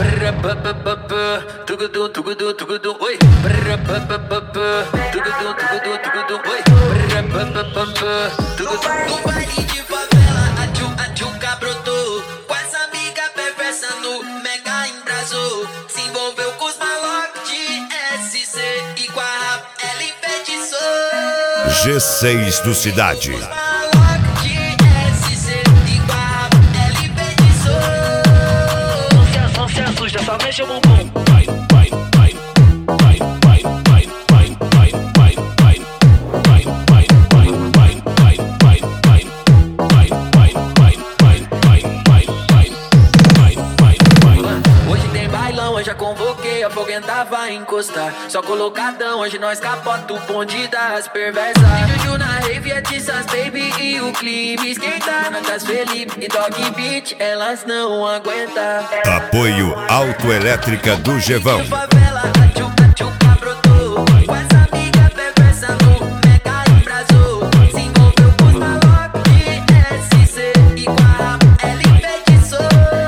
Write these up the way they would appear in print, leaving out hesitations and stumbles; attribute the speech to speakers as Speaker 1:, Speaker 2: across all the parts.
Speaker 1: Tugudum, tugudum, tugudum, oi. Tugudum, tugudum, tugudum, oi. No baile de favela, a tchuca brotou. Com as amigas perversa no mega embrasou. Se envolveu com os malocos de SC e com a rap, ela enfeitiçou.
Speaker 2: G6 do Cidade.
Speaker 1: Só mexe o bumbum. Hoje tem bailão, hoje já convoquei, a foguenta vai encostar. Só colocadão, hoje nós capota o bonde das perversas. Juju na rave, é Tissas Baby e o clipe esquenta. Natas Felipe e Dog Beat, elas não aguentam.
Speaker 2: Apoio Autoelétrica do Gevão.
Speaker 1: De favela, a tchuca brotou. Com essa amiga perversa no mega embrasou. Se envolveu com os malocos de SC e com a rap, ela enfeitiçou.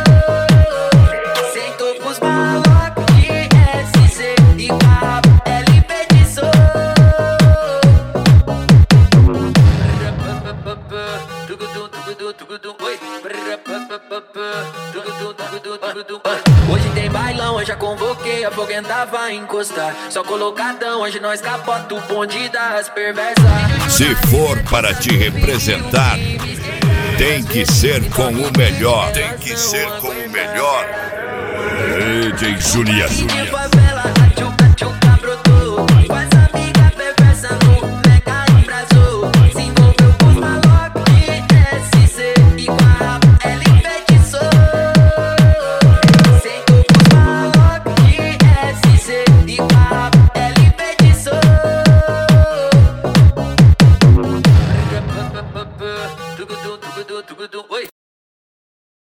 Speaker 1: Sentou com os malocos de SC e com a rap, ela enfeitiçou. Tugudum, tugudum, tugudum, oi. Hoje tem bailão, hoje já convoquei, a foguenta vai encostar. Só colocadão, hoje nós capota o bonde das perversas.
Speaker 2: Se for para te representar, tem que ser com o melhor. Tem que ser com o melhor. DJ Julia.
Speaker 1: De favela, a tchuca brotou. Com essa amiga perversa no mega embrasou. Se envolveu com os malocos de SC e com a rap, ela enfeitiçou. Sentou com os malocos de SC e com a rap, ela enfeitiçou. Tugudum, tugudum, tugudum, oi.